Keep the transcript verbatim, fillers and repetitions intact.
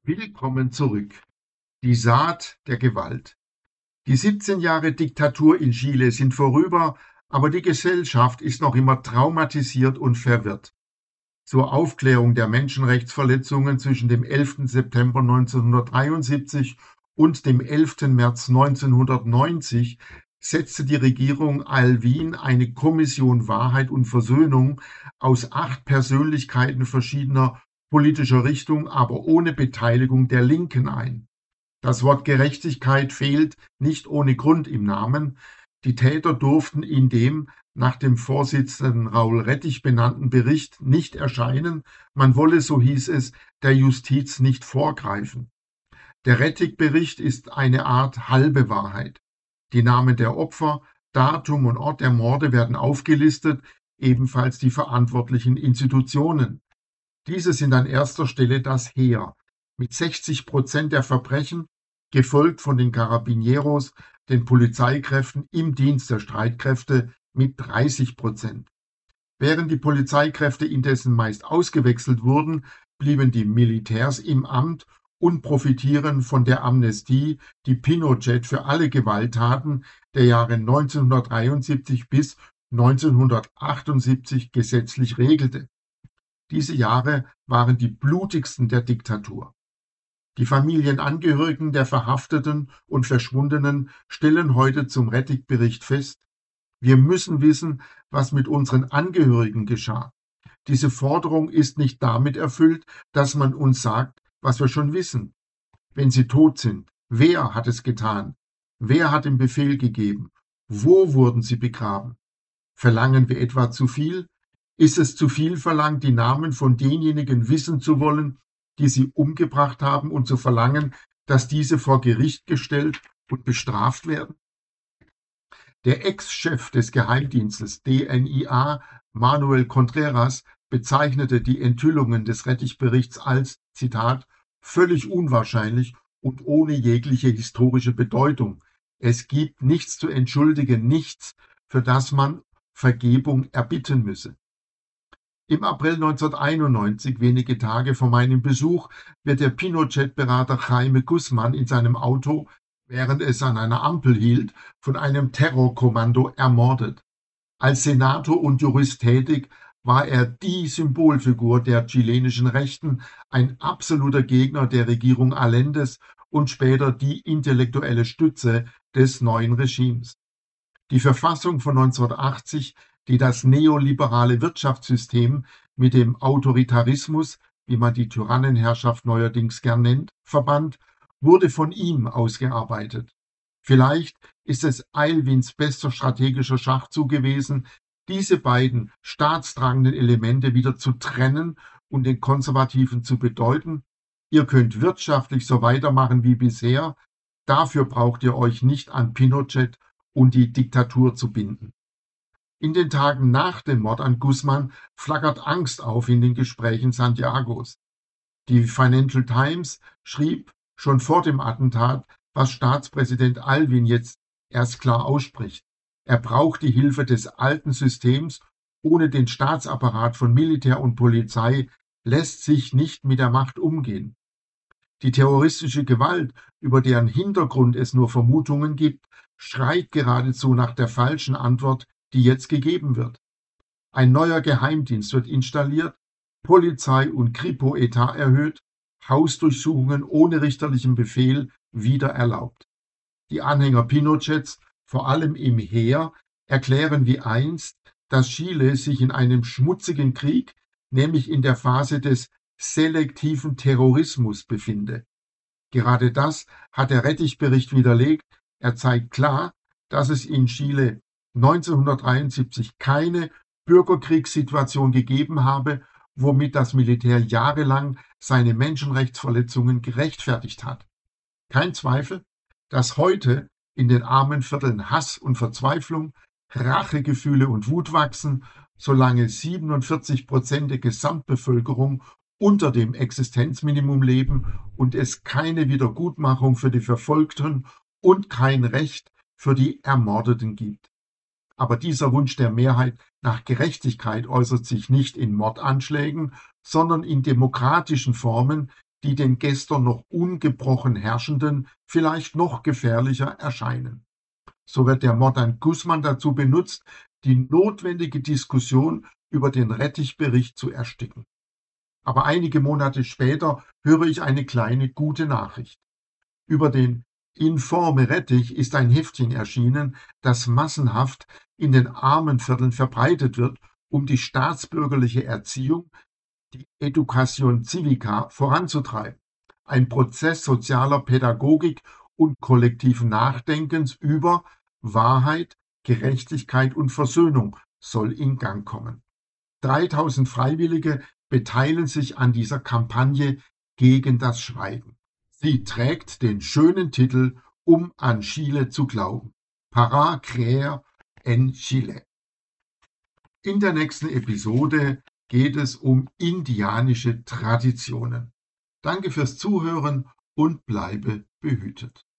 Willkommen zurück. Die Saat der Gewalt. Die siebzehn Jahre Diktatur in Chile sind vorüber, aber die Gesellschaft ist noch immer traumatisiert und verwirrt. Zur Aufklärung der Menschenrechtsverletzungen zwischen dem elften September neunzehnhundertdreiundsiebzig und dem elften März neunzehnhundertneunzig setzte die Regierung Aylwin eine Kommission Wahrheit und Versöhnung aus acht Persönlichkeiten verschiedener politischer Richtung, aber ohne Beteiligung der Linken ein. Das Wort Gerechtigkeit fehlt nicht ohne Grund im Namen. Die Täter durften in dem nach dem Vorsitzenden Raul Rettich benannten Bericht nicht erscheinen. Man wolle, so hieß es, der Justiz nicht vorgreifen. Der Rettich-Bericht ist eine Art halbe Wahrheit. Die Namen der Opfer, Datum und Ort der Morde werden aufgelistet, ebenfalls die verantwortlichen Institutionen. Diese sind an erster Stelle das Heer mit sechzig Prozent der Verbrechen, gefolgt von den Carabineros, den Polizeikräften im Dienst der Streitkräfte mit dreißig Prozent. Während die Polizeikräfte indessen meist ausgewechselt wurden, blieben die Militärs im Amt und profitieren von der Amnestie, die Pinochet für alle Gewalttaten der Jahre neunzehnhundertdreiundsiebzig bis neunzehnhundertachtundsiebzig gesetzlich regelte. Diese Jahre waren die blutigsten der Diktatur. Die Familienangehörigen der Verhafteten und Verschwundenen stellen heute zum Rettich-Bericht fest: Wir müssen wissen, was mit unseren Angehörigen geschah. Diese Forderung ist nicht damit erfüllt, dass man uns sagt, was wir schon wissen. Wenn sie tot sind, wer hat es getan? Wer hat den Befehl gegeben? Wo wurden sie begraben? Verlangen wir etwa zu viel? Ist es zu viel verlangt, die Namen von denjenigen wissen zu wollen, die sie umgebracht haben, und zu verlangen, dass diese vor Gericht gestellt und bestraft werden? Der Ex-Chef des Geheimdienstes D N I A, Manuel Contreras, bezeichnete die Enthüllungen des Rettich-Berichts als, Zitat, völlig unwahrscheinlich und ohne jegliche historische Bedeutung. Es gibt nichts zu entschuldigen, nichts, für das man Vergebung erbitten müsse. Im April neunzehnhunderteinundneunzig, wenige Tage vor meinem Besuch, wird der Pinochet-Berater Jaime Guzman in seinem Auto, während es an einer Ampel hielt, von einem Terrorkommando ermordet. Als Senator und Jurist tätig, war er die Symbolfigur der chilenischen Rechten, ein absoluter Gegner der Regierung Allendes und später die intellektuelle Stütze des neuen Regimes. Die Verfassung von neunzehnhundertachtzig, die das neoliberale Wirtschaftssystem mit dem Autoritarismus, wie man die Tyrannenherrschaft neuerdings gern nennt, verband, wurde von ihm ausgearbeitet. Vielleicht ist es Aylwins bester strategischer Schachzug gewesen, diese beiden staatstragenden Elemente wieder zu trennen und den Konservativen zu bedeuten: Ihr könnt wirtschaftlich so weitermachen wie bisher, dafür braucht ihr euch nicht an Pinochet und die Diktatur zu binden. In den Tagen nach dem Mord an Guzman flackert Angst auf in den Gesprächen Santiagos. Die Financial Times schrieb schon vor dem Attentat, was Staatspräsident Aylwin jetzt erst klar ausspricht: Er braucht die Hilfe des alten Systems. Ohne den Staatsapparat von Militär und Polizei lässt sich nicht mit der Macht umgehen. Die terroristische Gewalt, über deren Hintergrund es nur Vermutungen gibt, schreit geradezu nach der falschen Antwort, die jetzt gegeben wird. Ein neuer Geheimdienst wird installiert, Polizei und Kripo-Etat erhöht, Hausdurchsuchungen ohne richterlichen Befehl wieder erlaubt. Die Anhänger Pinochets, vor allem im Heer, erklären wie einst, dass Chile sich in einem schmutzigen Krieg, nämlich in der Phase des selektiven Terrorismus, befinde. Gerade das hat der Rettich-Bericht widerlegt. Er zeigt klar, dass es in Chile neunzehnhundertdreiundsiebzig keine Bürgerkriegssituation gegeben habe, womit das Militär jahrelang seine Menschenrechtsverletzungen gerechtfertigt hat. Kein Zweifel, dass heute in den armen Vierteln Hass und Verzweiflung, Rachegefühle und Wut wachsen, solange siebenundvierzig Prozent der Gesamtbevölkerung unter dem Existenzminimum leben und es keine Wiedergutmachung für die Verfolgten und kein Recht für die Ermordeten gibt. Aber dieser Wunsch der Mehrheit nach Gerechtigkeit äußert sich nicht in Mordanschlägen, sondern in demokratischen Formen, die den gestern noch ungebrochen Herrschenden vielleicht noch gefährlicher erscheinen. So wird der Mord an Guzman dazu benutzt, die notwendige Diskussion über den Rettichbericht zu ersticken. Aber einige Monate später höre ich eine kleine gute Nachricht. Über den Informe Rettich ist ein Heftchen erschienen, das massenhaft in den Armenvierteln verbreitet wird, um die staatsbürgerliche Erziehung, die Education Civica, voranzutreiben. Ein Prozess sozialer Pädagogik und kollektiven Nachdenkens über Wahrheit, Gerechtigkeit und Versöhnung soll in Gang kommen. dreitausend Freiwillige beteiligen sich an dieser Kampagne gegen das Schweigen. Sie trägt den schönen Titel „Um an Chile zu glauben" (Para creer en Chile). In der nächsten Episode geht es um indianische Traditionen. Danke fürs Zuhören und bleibe behütet.